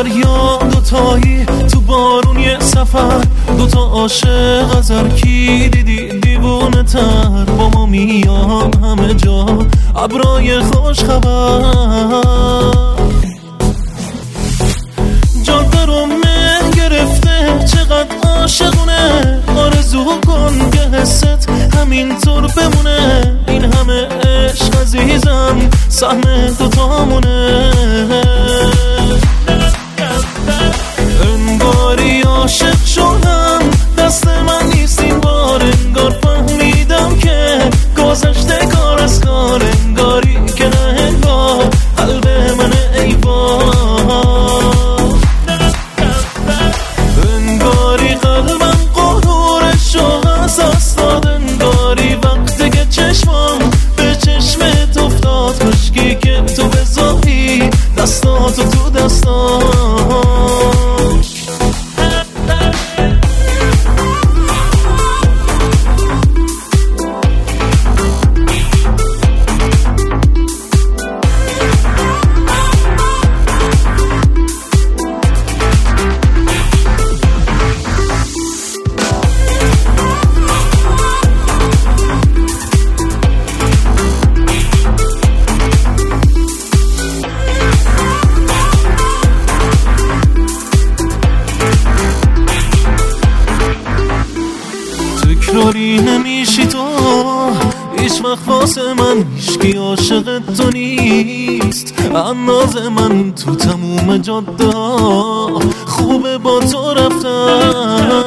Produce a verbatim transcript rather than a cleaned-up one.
دریا دوتایی، تو بارون یه سفر، دوتا عاشق از هر کی دیدی دیوونه تر. با ما میان همه جا ابرای خوش خبر، جاده رو من گرفته چقدر عاشقونه. آرزو کن که حست همینطور بمونه، این همه عشق عزیزم سهم دوتامونه. انگاری عاشق شدم دست من نیست این بار، انگار فهمیدم که گذشته کار از کار، انگاری که نه انگار قلب من ای بار، انگاری قلبم قهورش رو از دست داد، انگاری وقتی که چشمم به چشمت افتاد، خشکی که تو بذاری دستاتو تو دستام. تکراری نمیشی تو هیچ وقت واسه من، هیچکی عاشق تو نیست انداز من. تو تموم جاده خوبه با تو رفتم،